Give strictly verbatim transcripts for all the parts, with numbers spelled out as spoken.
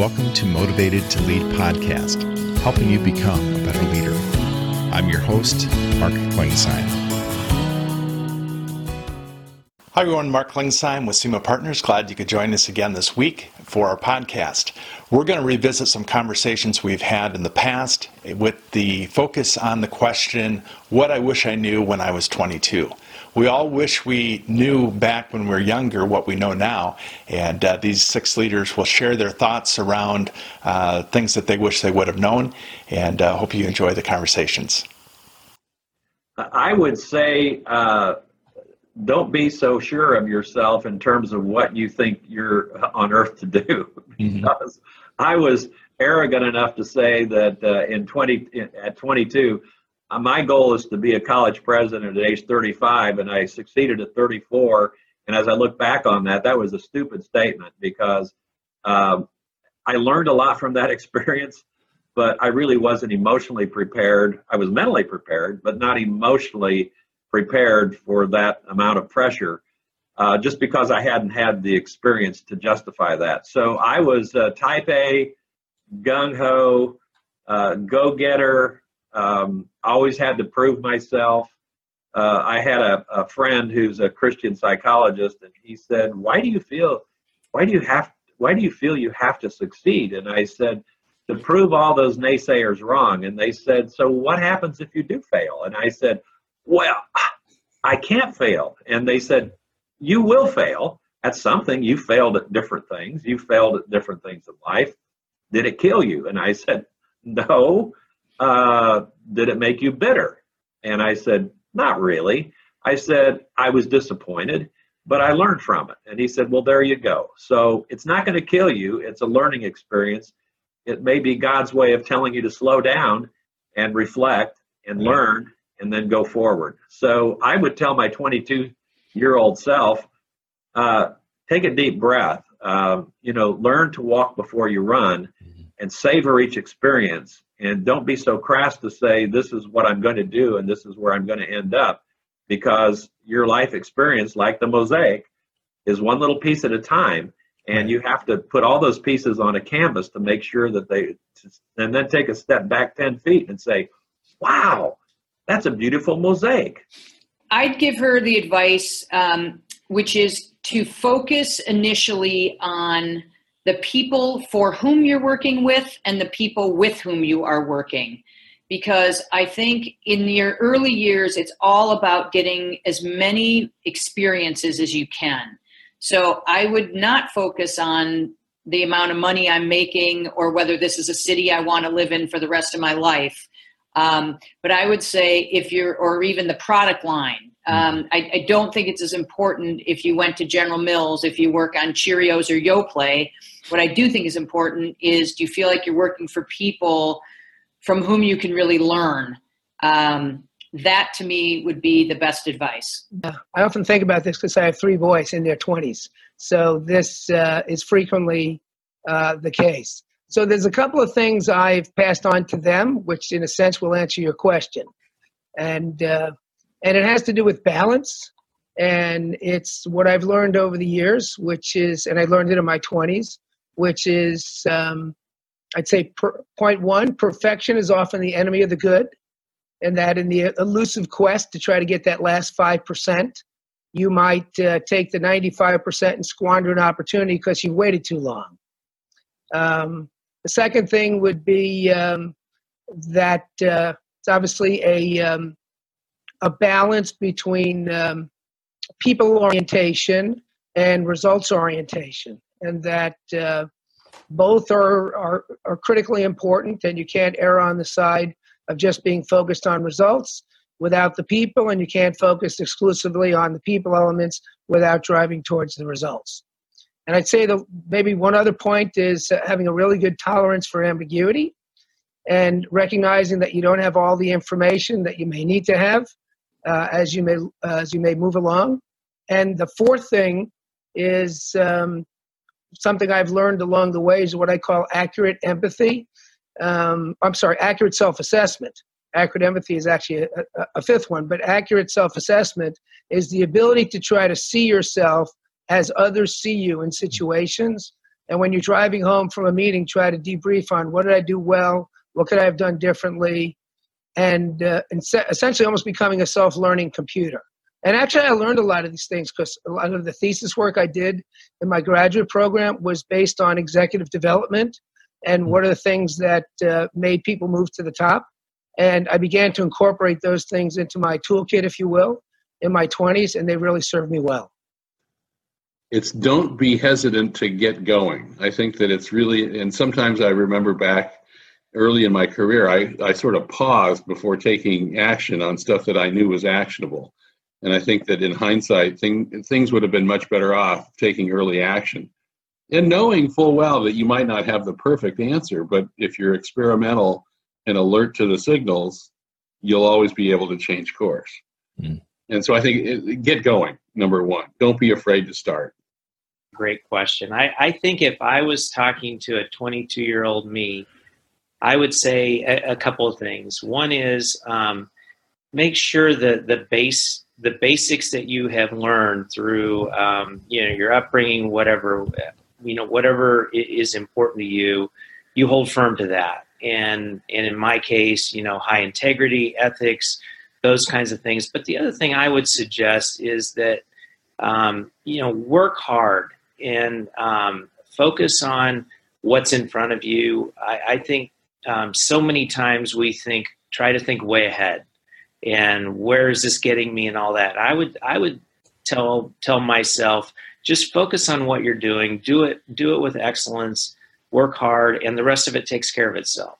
Welcome to Motivated to Lead podcast, helping you become a better leader. I'm your host, Mark Klingsheim. Hi everyone, Mark Klingsheim with SEMA Partners. Glad you could join us again this week for our podcast. We're going to revisit some conversations we've had in the past with the focus on the question, what I wish I knew when I was twenty-two. We all wish we knew back when we were younger what we know now, and uh, these six leaders will share their thoughts around uh, things that they wish they would have known, and uh, hope you enjoy the conversations. I would say uh, don't be so sure of yourself in terms of what you think you're on earth to do, because mm-hmm. I was arrogant enough to say that uh, in twenty at twenty-two, Uh, my goal is to be a college president at age thirty-five, and I succeeded at thirty-four. And as I look back on that, that was a stupid statement because um, I learned a lot from that experience, but I really wasn't emotionally prepared. I was mentally prepared, but not emotionally prepared for that amount of pressure, uh, just because I hadn't had the experience to justify that. So I was uh, type A, gung-ho, uh, go-getter. Um, always had to prove myself. Uh, I had a, a friend who's a Christian psychologist, and he said, "Why do you feel? Why do you have? Why do you feel you have to succeed?" And I said, "To prove all those naysayers wrong." And they said, "So what happens if you do fail?" And I said, "Well, I can't fail." And they said, "You will fail at something. You failed at different things. You failed at different things in life. Did it kill you?" And I said, "No." Uh, did it make you bitter? And I said, not really. I said, I was disappointed, but I learned from it. And he said, well, there you go. So it's not going to kill you. It's a learning experience. It may be God's way of telling you to slow down and reflect and learn and then go forward. So I would tell my twenty-two-year-old self, uh, take a deep breath, uh, you know, learn to walk before you run and savor each experience. And don't be so crass to say, this is what I'm going to do and this is where I'm going to end up, because your life experience, like the mosaic, is one little piece at a time. And you have to put all those pieces on a canvas to make sure that they, and then take a step back ten feet and say, wow, that's a beautiful mosaic. I'd give her the advice, um, which is to focus initially on the people for whom you're working with and the people with whom you are working. Because I think in your early years, it's all about getting as many experiences as you can. So I would not focus on the amount of money I'm making or whether this is a city I want to live in for the rest of my life. Um, but I would say if you're, or even the product line, um, I, I don't think it's as important if you went to General Mills, if you work on Cheerios or Yoplait. What I do think is important is, do you feel like you're working for people from whom you can really learn? Um, that to me would be the best advice. Yeah, I often think about this because I have three boys in their twenties. So this uh, is frequently uh, the case. So there's a couple of things I've passed on to them, which in a sense will answer your question. And, uh, and it has to do with balance. And it's what I've learned over the years, which is, and I learned it in my twenties, which is, um, I'd say per, point one, perfection is often the enemy of the good. And that in the elusive quest to try to get that last five percent, you might uh, take the ninety-five percent and squander an opportunity because you waited too long. Um, the second thing would be um, that uh, it's obviously a, um, a balance between um, people orientation and results orientation, and that uh, both are, are are critically important, and you can't err on the side of just being focused on results without the people, and you can't focus exclusively on the people elements without driving towards the results. And I'd say that maybe one other point is having a really good tolerance for ambiguity and recognizing that you don't have all the information that you may need to have uh, as you may uh, as you may move along. And the fourth thing is um, something I've learned along the way is what I call accurate empathy. Um, I'm sorry, accurate self-assessment. Accurate empathy is actually a, a, a fifth one, but accurate self-assessment is the ability to try to see yourself as others see you in situations And when you're driving home from a meeting, try to debrief on what did I do well, what could I have done differently, and, uh, and se- essentially almost becoming a self-learning computer. And actually, I learned a lot of these things because a lot of the thesis work I did in my graduate program was based on executive development and what are the things that uh, made people move to the top. And I began to incorporate those things into my toolkit, if you will, in my twenties, and they really served me well. It's don't be hesitant to get going. I think that it's really, and sometimes I remember back early in my career, I, I sort of paused before taking action on stuff that I knew was actionable. And I think that in hindsight, thing, things would have been much better off taking early action and knowing full well that you might not have the perfect answer, but if you're experimental and alert to the signals, you'll always be able to change course. Mm. And so I think it, get going, number one. Don't be afraid to start. Great question. I, I think if I was talking to a twenty-two-year-old me, I would say a, a couple of things. One is um, make sure that the base the basics that you have learned through, um, you know, your upbringing, whatever, you know, whatever is important to you, you hold firm to that. And, and in my case, you know, high integrity, ethics, those kinds of things. But the other thing I would suggest is that, um, you know, work hard and um, focus on what's in front of you. I, I think um, so many times we think, try to think way ahead. And where is this getting me and all that? I would I would tell tell myself, just focus on what you're doing, do it, do it with excellence, work hard, and the rest of it takes care of itself.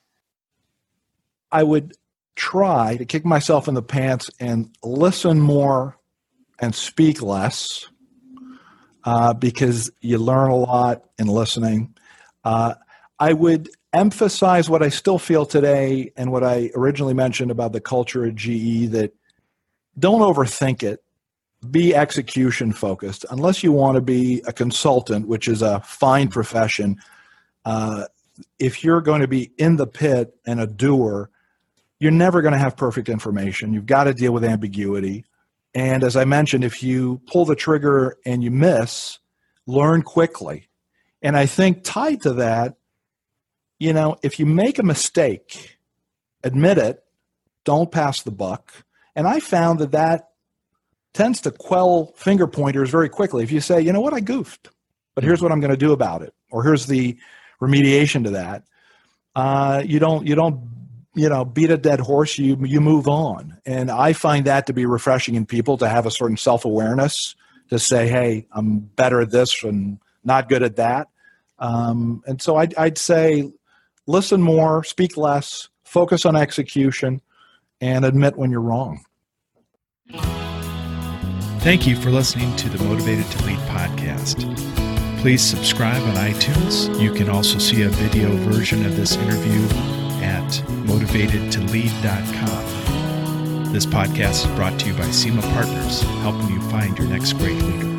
I would try to kick myself in the pants and listen more and speak less uh, because you learn a lot in listening. Uh, I would emphasize what I still feel today and what I originally mentioned about the culture at G E, that don't overthink it. Be execution focused. Unless you want to be a consultant, which is a fine profession, uh, if you're going to be in the pit and a doer, you're never going to have perfect information. You've got to deal with ambiguity. And as I mentioned, if you pull the trigger and you miss, learn quickly. And I think tied to that, you know, if you make a mistake, admit it, don't pass the buck. And I found that that tends to quell finger pointers very quickly. If you say, you know what, I goofed, but here's what I'm going to do about it, or here's the remediation to that. Uh, you don't, you don't, you know, beat a dead horse. You you move on, and I find that to be refreshing in people to have a certain self-awareness to say, hey, I'm better at this and not good at that. Um, and so I'd, I'd say, listen more, speak less, focus on execution, and admit when you're wrong. Thank you for listening to the Motivated to Lead podcast. Please subscribe on iTunes. You can also see a video version of this interview at motivated to lead dot com. This podcast is brought to you by SEMA Partners, helping you find your next great leader.